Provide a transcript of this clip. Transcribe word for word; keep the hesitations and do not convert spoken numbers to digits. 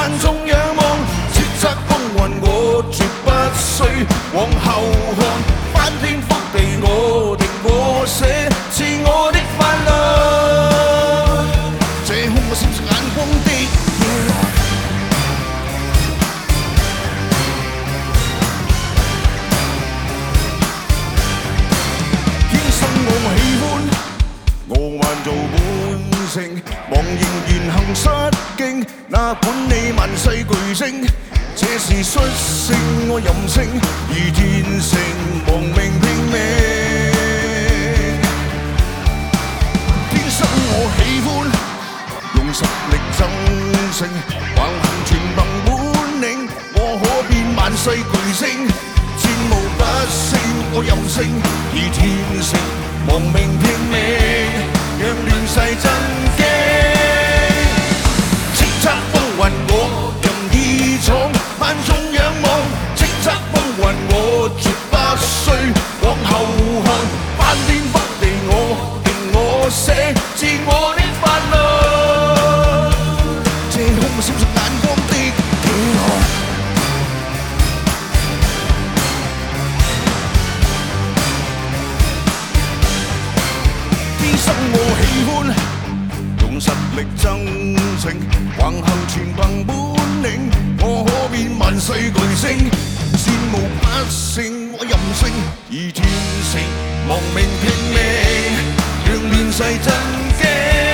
萬眾仰望，叱咤風雲我絕不需往後看，翻天覆地我定我寫，是我的法律。這空我閃閃眼光的夜來。天生我喜歡傲慢做本性，茫然言行失敬，哪管你萬世巨星，這是率性我任性，而天性亡命拼命。天生我喜歡用實力爭勝，橫行全憑本領，我可變萬世巨星，戰無不勝我任性，而天性亡命拼命，讓亂世震驚。叱咤風雲我任意闖，萬眾仰望，叱咤風雲我絕不需往後看，翻天覆地我定我寫，是我的法律。這空我閃爍眼光的野狼。天生我喜歡用實力爭勝，橫行全憑本領，我可變萬世巨星，戰無不勝我任性，而天性亡命拼命，讓亂世震驚。